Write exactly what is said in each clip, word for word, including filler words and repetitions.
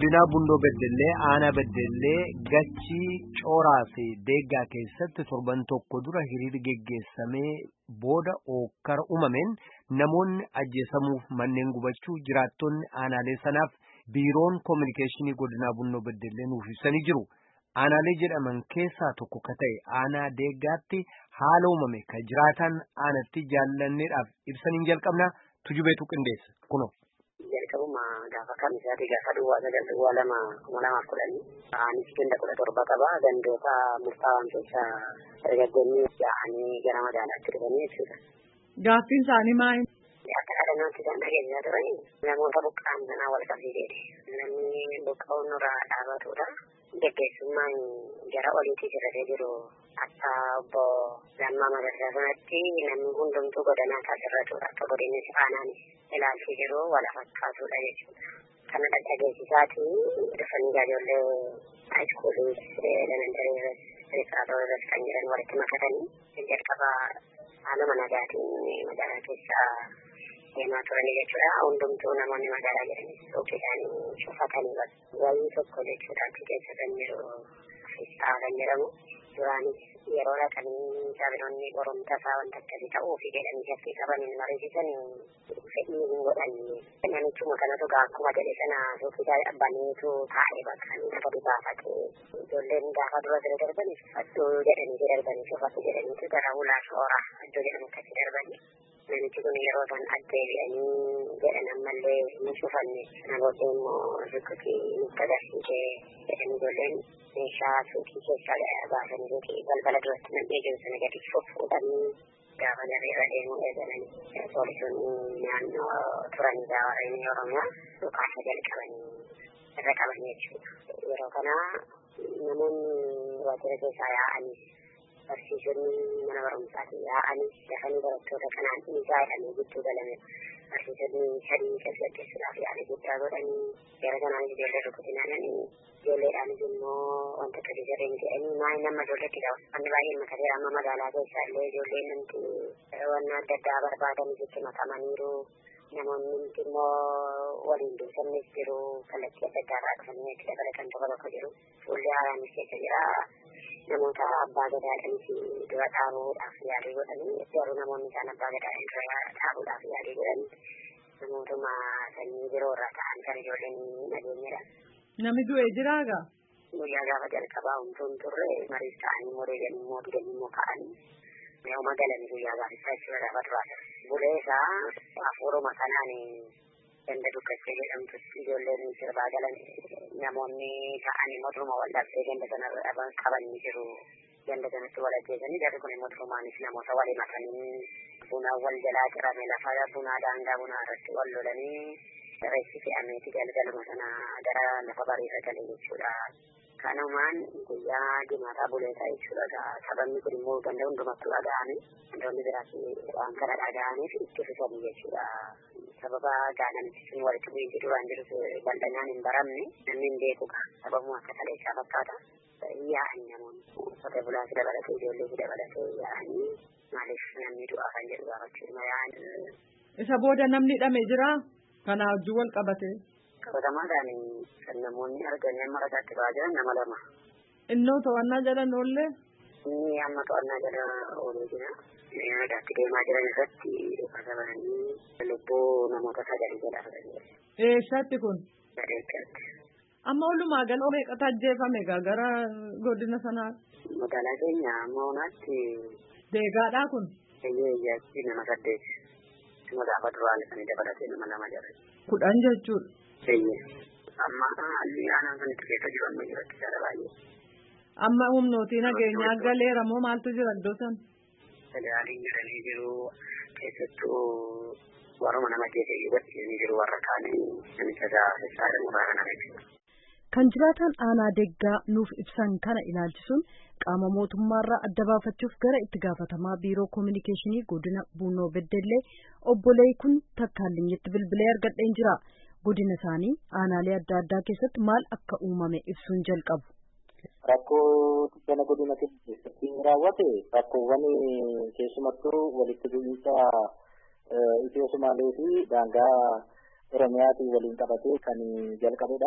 godina Bunnoo Beddellee aanaa Beddellee gachii cooraa fi deeggaa keessatti torban tokko dura hiriirri geggeessamee booda ookkara uumameen namoonni ajjeesamuuf manneen gubachuu jiraattonni aanaalee sanaaf biiroon koominikeeshinii godina Bunnoo Beddellee nuuf ibsanii jiru. Aanaalee jedhaman keessaa tokko ka ta'e aanaa deeggaatti haala uumame ka jiraatan aanatti jaallanneedhaaf ibsaniin jalqabna tujubeetu qindeessa kuno. Jalqabuma gaafa kamisaati gaafa duwwaa sagal duwwaa lama kuma lamaaf kudhanii anis ganda kudha torba qaba gandoota murtaawaan keessaa dargaggoonni yaa'anii gara magaalaatti dhufanii jechuudha. Gaaffiin isaanii maali? Akka dhaadannootti kan dhageessaa turanii namoota buqqa'an sanaa wal qabsiiseeti. Namni buqqa'uun nurraa dhaabatudha. Gaggeessummaan gara oliitti sirratee jiru akka obbo Lammaa Magarsaa sanatti namni hundumtuu godinaa taasirratudha. Akka godinni aanaan ilaalchi jiru wala fakkaatudha jechuudha. Kana dhageessisaati dhufanii ijoollee haayiskuulii elementaree rifaatoo irratti kan jiran walitti makatanii jalqaba haaluma nagaatiin magaalaa keessaa deemaa turanii jechuudha. Hundumtuu namoonni magaalaa jiranis suuqii isaanii cufatanii wayii tokko jechuudha achi keessa kan jiru fiistaa kan jedhamu. Duraanis yeroo dhaqanii sabinoonni qorumta isaa wanta akkasii ta'uu fi jedhanii shakkii qabaniin mariisisan fedhii hin godhanne. Namichuma kanatu akkuma jedhe sana suuqii isaa baneetu taa'ee bakka gadi baafate. Ijoolleen gaafa dura bira darbanis fadduu jedhanii darbanii cufatu jedhaniitu gara ulaa shoora fadduu jedhamu akkasii darbanii. Namichi kun yeroo isaan addeebi'anii jedhan ammallee hin cufanne. Namoonni immoo rukkutii nutti agarsiisee jedhanii ijoolleen meeshaa suuqii keessaa baasanii suuqii balbala duratti nam'ee jiru sana gadi fuudhanii gaafa gareerra deemuu eegalanii poolisoonni naannoo turanii gaawwaranii Oromiyaa dhukaasa jalqabanii irra qaban jechuudha. Yeroo kana namoonni waajjira keessaa yaa'anii barsiisonni mana barumsaatii yaa'anii dafanii barattoota kanaan dhiigaa jedhanii gidduu galame. Barsiisonni sadii gaggeessuudhaaf yaa'anii guddaa godhanii gara kanaanis ijoollee rukutinanii ijoolleedhaanis immoo wanta akkasii jedhanii jedhanii maayii nama ijoolleetti qabu. Wanni baay'een makateera amma magaalaa keessaa illee ijoolleen namti wanna adda addaa barbaadanis itti makamaniiru. Namoonni immoo waliin duusannis jiru kallattii adda addaa irraa dhufanii itti dabalatan tokko tokko jiru. Fuullee haaraanis keessa jira. Namoota abbaa gadaadhaanis dura dhaabuudhaaf yaalii godhanii garuu namoonni isaan abbaa gadaadhaan dura dhaabuudhaaf yaalii godhanii namootuma sanyii biroo irraa ta'an kan ijoolleen nageenyadha. Namni du'ee jiraagaa? Guyyaa gaafa jalqabaa humtuun turre mariif ta'anii moo deeganii moo didanii moo ka'anii yoo magalanii guyyaa gaafissaa jechuudha gaafa duraa. Bulee isaa hafuuruma kanaan ganda dukkachee jedhamtutti ijoolleen sirbaa galan namoonni ta'anii mootummaa wal dhabdee ganda sana qabanii jiru. Ganda sanatti wal ajjeesanii jarri kun mootummaanis namoota walii makanii buna wal jalaa cirame lafa bunaa daangaa bunaa irratti wal lolanii reessi fe'ameeti galgaluma sana gara lafa bariirra galee jechuudha. Kanumaan guyyaa dimaataa buleetaa jechuudha. Sababni kun immoo ganda hundumattuu dhaga'ame gandoonni biraas waan kana dhaga'aniif itti fufanii jechuudha. Sababa gaanamichi sun walitti bu'iinsi duraan jirus bal'inaan hin baramne namni hin beekuudha. Sababuma akka kaleessaa fakkaata. Yaa'anii namoonni qotee bulaas dabalatee ijoollees dabalatee yaa'anii maaliif namni du'aa kan jedhu gaafachuudha yaa'anii. Isa booda namni hidhamee jiraa? Kanaa wajjin wal qabatee? Qabatamaadhaan kan namoonni arganii amma ragaatti ba'aa jiran nama lama. Innoo to'annaa jala oollee? Inni amma to'annaa jala oolee jira. Ragaatti deemaa jiran irratti qabatanii lubbuu namoota sagalii jala fudhanii. Eessatti kun? Eessatti. Amma walumaa galoo meeqatu ajjeefame gara godina sanaa? Magaalaa keenya amma onaatti. Deegaadhaa kun? Eeyyee iyyaatti nama saddeet. Suma gaafa duraan isaanii dabalatee nama lama jira. Kudhan jechuudha. Eeyyee. Amma haalli aanaan sun itti keessa jiru amma jiratti jala baay'ee. Amma humnootii nageenyaa galeera moo maaltu jira iddoo sana? Federaaliin jedhanii jiru keessattuu warruma nama keessa iyyuu jiru warra kaanii namicha isaa jedhamu irraa kana jechuudha. Kan jiraatan aanaa deeggaa nuuf ibsan kana ilaalchisuun qaama mootummaarraa adda baafachuuf gara itti gaafatamaa biiroo koominikeeshinii godina Bunnoo Beddellee obbo Leekun Takkaalinyitti bilbilee argadheen jira. Godina isaanii aanaalee adda addaa keessatti maal akka uumame ibsuun jalqabu. Rakkoo gana godina keessatti raawwate rakkoowwan keessumattuu walitti bu'iinsa Itiyoo Sumaalee fi daangaa Oromiyaatiin waliin qabatee kan jalqabedha.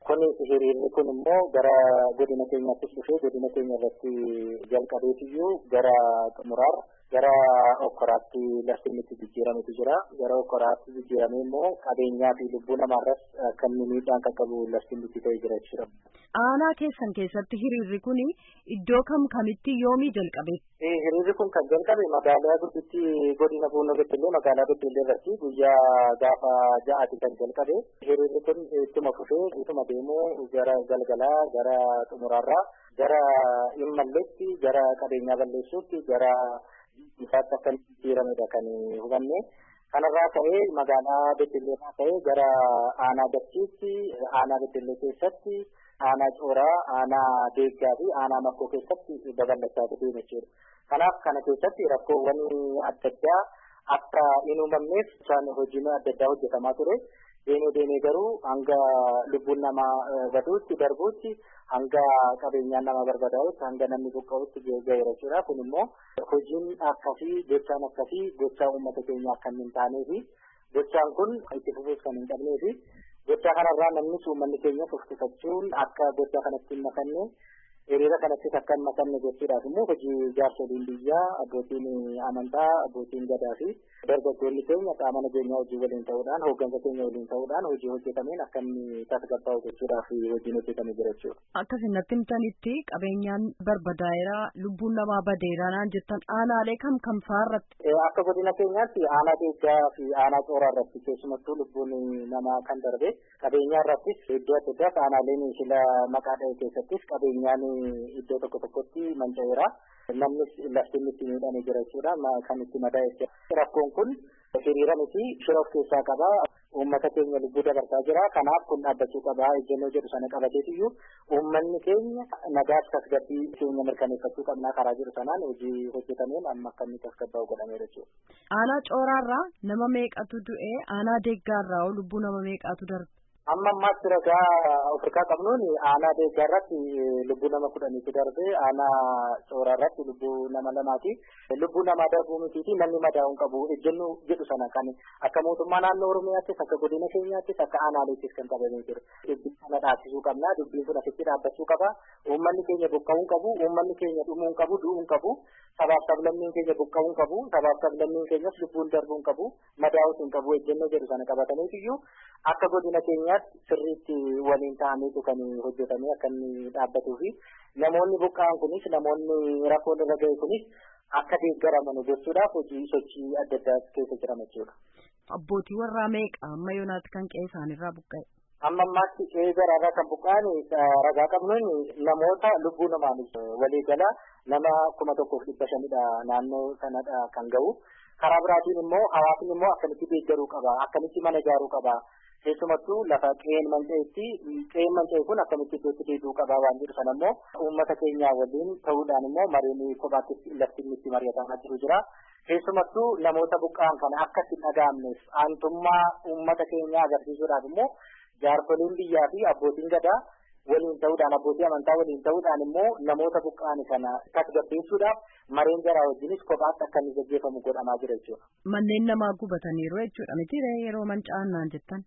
Kun hiriirri kun immoo gara godina keenyaattis dhufee godina keenya irratti jalqabeetiyyuu gara xumuraarra gara okkoraatti lafti itti jijjiirametu jira. Gara okkoraatti jijjiiramee immoo qabeenyaa fi lubbuu namaarras kan miidhaan qaqqabu lafti itti ta'ee jira jechuudha. Aanaa keessan keessatti hiriirri kun iddoo kam kamitti yoomii jalqabe? Hiriirri kun kan jalqabe magaalaa gudditti godina Buunoo Beddellee magaalaa Beddellee irratti guyyaa gaafa ja'aati kan jalqabe. Hiriirri kun ittuma fufee ittuma deemuu gara galgalaa gara xumuraarraa gara immalleetti gara qabeenyaa balleessuutti gara isaatti akka jijjiiramedha kan hubanne. Kanarraa ka'ee magaalaa Beddelleerraa ka'ee gara aanaa Gachiitti aanaa Beddellee keessatti aanaa Cooraa aanaa Deeggaa fi aanaa Makkoo keessatti babal'achaa deeme jechuudha. Kanaaf kana keessatti rakkoowwan adda addaa akka hin uumamneef isaan hojiin adda addaa hojjetamaa ture. Deemee deemee garuu hanga lubbuun namaa baduutti darbuutti hanga qabeenyaan nama barbadaa'utti hanga namni buqqa'utti ga'eera jechuudha. Kun immoo hojiin akkasii gochaan akkasii gochaa uummata keenya akka hin taanee fi gochaan kun itti fufuus kan hin qabnee fi gochaa kanarraa namni uummanni keenya tuffachuun akka gochaa kanatti hin makanne hiriira kanatti akka hin makanne gochuudhaaf immoo hojii jaarsoliin biyyaa abbootiin amantaa abbootiin gadaa fi dargaggoonni keenya qaama nageenyaa hojii waliin ta'uudhaan hooggansa keenya waliin ta'uudhaan hojii hojjetameen akka inni tasgabbaa'u gochuudhaaf hojiin hojjetamee jira jechuudha. Akkasiin natti himtanitti qabeenyaan barbadaa'eera lubbuun namaa badeera naan jettan aanaalee kam kam fa'aarratti? Akka godina keenyaatti aanaa Deeggaa fi aanaa Cooraa irratti keessumattuu lubbuun namaa kan darbe qabeenyaa irrattis iddoo adda addaas aanaaleen sila maqaa dha'e keessattis qabeenyaan iddoo tokko tokkotti manca'eera. Namnis lafti itti miidhamee jira jechuudha. Kan itti madaa'e jira. Rakkoon kun hiriira miti shira of keessaa qaba. Uummata keenya lubbuu dabarsaa jira. Kanaaf kun dhaabbachuu qaba. Ejjennoo jedhu sana qabateetiyyuu uummanni keenya nagaas tasgabbii keenya mirkaneeffachuu qabnaa karaa jiru sanaan hojii hojjetameen amma akka inni tasgabbaa'u godhameera jechuudha. Aanaa Cooraarraa nama meeqatu du'e? Aanaa Deeggaarraa lubbuu nama meeqatu darbe? Amma ammaatti ragaa Afrikaa qabnuun aanaa Deeggaa irratti lubbuu nama kudhaniitu darbe aanaa Cooraa irratti lubbuu nama lamaati. Lubbuu namaa darbuu mitiiti namni madaa'uun qabu ejjennoo jedhu sana kan akka mootummaa naannoo Oromiyaattis akka godina keenyaattis akka aanaaleettis kan qabamee jiru. Dubbii kana dhaabsisuu qabna. Dubbiin sun asitti dhaabbachuu qaba. Uummanni keenya buqqa'uun qabu. Uummanni keenya dhumuun qabu. Du'uun qabu. Sabaaf sablammiin keenya buqqa'uun qabu. Sabaaf sablammiin keenyas lubbuun darbuun qabu. Madaa'uus hin qabu ejjennoo jedhu sana qabataniitiyyuu akka godina keenyaa sirriitti waliin ta'aniitu kan hojjetamee akka inni dhaabbatuu fi namoonni buqqa'an kunis namoonni rakkoon irra ga'e kunis akka deeggaraman gochuudhaaf hojii sochii adda addaa keessa jiran jechuudha. Abbootii warraa meeqa amma yoonaatti kan qe'ee isaanirraa buqqa'e? Amma ammaatti qe'ee garaarraa kan buqqa'an ragaa qabnuun namoota lubbuu namaanis walii gala nama kuma tokkoof dhibba shanidha naannoo sanadha kan ga'u. Karaa biraatiin immoo hawaasni immoo akkamitti deeggaruu qaba akkamitti mana ijaaruu qaba. Keessumattuu lafa qe'een manca'etti qe'een manca'e kun akkamitti iddootti deebi'uu qabaa waan jedhu sana immoo uummata keenyaa waliin ta'uudhaan immoo mariin kophaatti lafti itti mari'atamaa jiru jira. Keessumattuu namoota buqqa'an kana akka itti dhaga'amneef aantummaa uummata keenyaa agarsiisuudhaaf immoo jaarsoliin biyyaa fi abbootiin gadaa waliin ta'uudhaan abbootii amantaa waliin ta'uudhaan immoo namoota buqqa'an kana tasgabbeessuudhaaf mareen jaraa wajjinis kophaatti akka inni gaggeeffamu godhamaa jira jechuudha. Manneen namaa gubataniiru jechuudha miti yeroo manca'an naan jettan.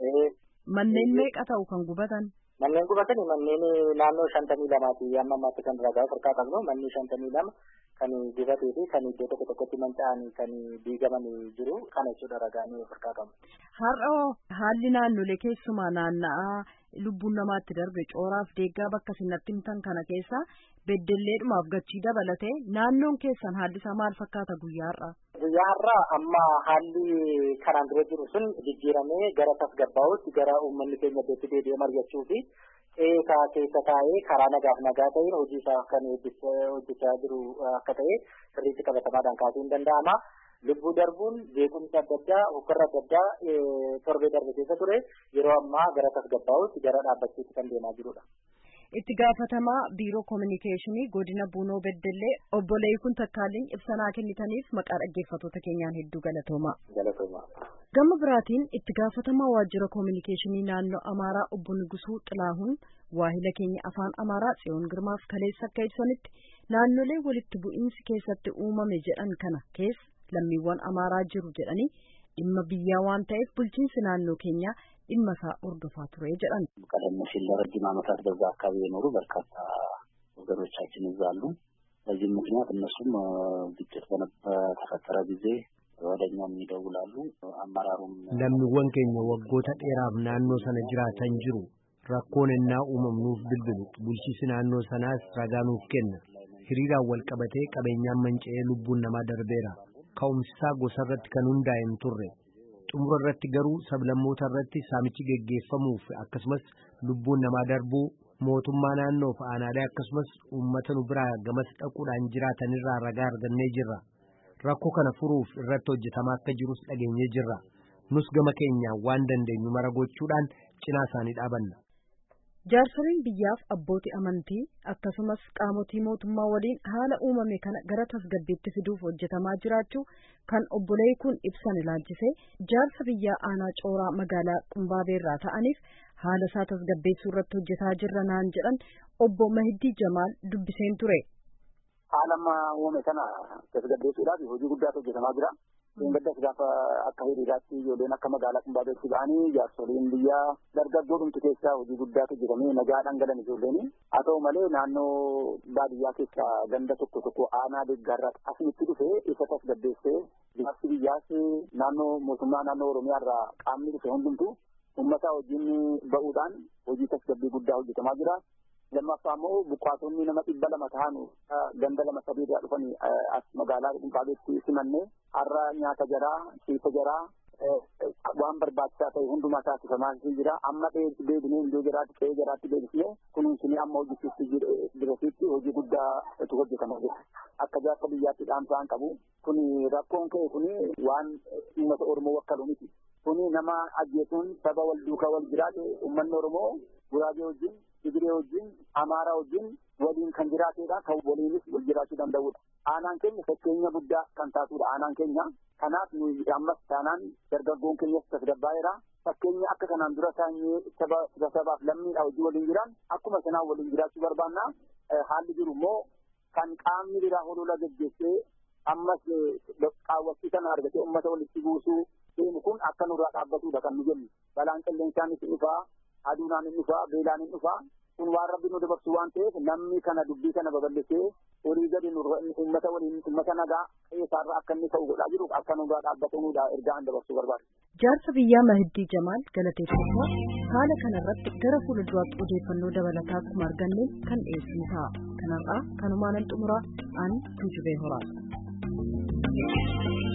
Manneen meeqa ta'u kan gubatan? Manneen gubatan manneen naannoo shantamii lamaati amma ammaatti kan ragaa harkaa qabnu manni shantamii lama kan gubatee fi kan iddoo tokko tokkotti manca'an kan diigaman jiru kana jechuudha ragaanii harkaa qabnu. Har'a haalli naannolee keessumaa naanna'aa lubbuun namaatti darbe Cooraaf Deeggaa bakka sinatti himtan kana keessa beddelleedhumaaf gachii dabalatee naannoon keessan haalli isaa maal fakkaata guyyaa har'aa? Guyyaa har'aa amma haalli kanaan dura jiru sun jijjiiramee gara tasgabbaa'utti gara uummanni keenya iddootti deebi'ee mari'achuu fi qe'ee keessa taa'ee karaa nagaaf nagaa ta'een hojii isaa kan hojjechaa jiru akka ta'e sirriitti qabatamaadhaan kaasuu hin danda'ama. Lubbuu darbuun beekumsa adda addaa hokkarra adda addaa torbee darbe keessa ture yeroo ammaa gara tasgabbaa'utti gara dhaabbachuutti kan deemaa jirudha. Itti gaafatamaa biiroo koominikeeshinii godina Buunoo Beddellee obbo Leeyikun Takkaalliin ibsanaa kennitaniif maqaa dhaggeeffattoota keenyaan hedduu galatoomaa. Galatoomaa. Gama biraatiin itti gaafatamaa waajjira koominikeeshinii naannoo Amaaraa obbo Nugusuu Xilaahuun waahila keenya afaan Amaaraa Tsiyoon Girmaaf kaleessa akka ibsanitti naannolee walitti bu'iinsi keessatti uumame jedhan kana keessa lammiiwwan Amaaraa jiru jedhanii dhimma biyyaa waan ta'eef bulchiinsi naannoo keenyaa dhimma isaa hordofaa ture jedhan. ቀደም ሲል ለረጅም ዓመታት በዛ አካባቢ የኖሩ በርካታ ወገኖቻችን እዛ አሉ። በዚህ ምክንያት እነሱም ግጭት በተፈጠረ ጊዜ ወደኛም ይደውላሉ። አመራሩም lammiiwwan keenya waggoota dheeraaf naannoo sana jiraatan jiru rakkoonennaa uumamnuuf bilbilu bulchiinsi naannoo sanaas ragaa nuuf kenna. hiriiraan wal qabatee qabeenyaan manca'ee lubbuun namaa darbeera. ka'umsisaa gosarratti kan hundaa'e hin turre. xumura irratti garuu sablammoota irratti saamichi geggeeffamuuf akkasumas lubbuun namaa darbuu mootummaa naannoof aanaalee akkasumas uummata nu biraa gamas dhaquudhaan jiraatanirraa ragaa argannee jirra. rakkoo kana furuuf irratti hojjetamaa akka jirus dhageenyee jirra. nus gama keenyaan waan dandeenyu mara gochuudhaan cinaa isaanii dhaabanna. Jaarsoliin biyyaaf abbootii amantii akkasumas qaamotii mootummaa waliin haala uumame kana gara tasgabbiitti fiduuf hojjetamaa jiraachuu kan obbolee kun ibsan ilaalchisee jaarsa biyyaa aanaa cooraa magaalaa Qumbaabeerraa ta'aniif haala isaa tasgabbeessuu irratti hojjetaa jirra naan jedhan obbo Mahiddii Jamaal dubbiseen ture. Haalama uumame kana tasgabbeessuudhaaf hojii guddaatu hojjetamaa jira. Gaddas gaafa akka hiriiraatti ijoolleen akka magaalaa Qumbaabeetti ba'anii jaarsoliin biyyaa dargaggoodhumti keessaa hojii guddaatu hojjetamee nagaadhaan galan ijoolleen. Haa ta'u malee naannoo baadiyyaa keessaa ganda tokko tokko aanaa deeggarraa asinitti dhufee isa tasgabbeessee jaarsi biyyaas naannoo mootummaa naannoo Oromiyaarraa qaamni dhufe hundumtu uummata wajjin ba'uudhaan hojii tasgabbii guddaa hojjetamaa jira. lammaffaa immoo buqqaatonni nama dhibba lama ta'an ganda lama sadii irraa dhufanii as magaalaa Qumbaabeetti simannee har'a nyaata jaraa ciisa jaraa waan barbaachisaa ta'e hundumaa taasifamaa jira. Amma deebinee iddoo jiraatti qe'ee jiraatti deebisnee kunuunsinee amma hojjechiisti jirasitti hojii guddaatu hojjetamaa jira. Akka jaarsa biyyaatti dhaamsaan qabu kun rakkoon ka'e kun waan uummata Oromoo wakkalu miti. Kun nama ajjeesuun saba wal duukaa wal jiraate uummanni Oromoo Guraagee wajjin Tigiree wajjin Amaaraa wajjin waliin kan jiraatedha. Kan waliinis wal jiraachuu danda'udha. Aanaan keenya fakkeenya guddaa kan taatudha. Aanaan keenya kanaaf nuyi ammas taanaan dargaggoon keenyas tasgabbaa'eera. Fakkeenya akka kanaan dura taa'ee saba sabaaf lammiidha hojii waliin jiran akkuma sanaan waliin jiraachuu barbaanna. Haalli jiru immoo kan qaamni biraa holola gaggeessee ammas qaawwachiisan argatee uummata walitti buusuu deemu kun akka nurraa dhaabbatudha kan nu jennu. Balaan qilleensaanis ni dhufaa, aduunaan ni dhufaa, beelaan ni dhufaa. Kun waan rabbi nu dabarsu waan ta'eef namni kana dubbii kana babal'isee horii gadi uummata waliin uummata nagaa qeessaarra akka inni ta'u godhaa jiru akka nurraa dhaabbatamuudha ergaa an dabarsuu barbaada. Jaarsa biyyaa Mahiddii Jamaal galateeffannaa haala kanarratti gara fuulduraatti odeeffannoo dabalataa akkuma arganne kan dhiyeessinu ta'a. Kanarraa kanumaan xumuraa an Tuujubee Horaa.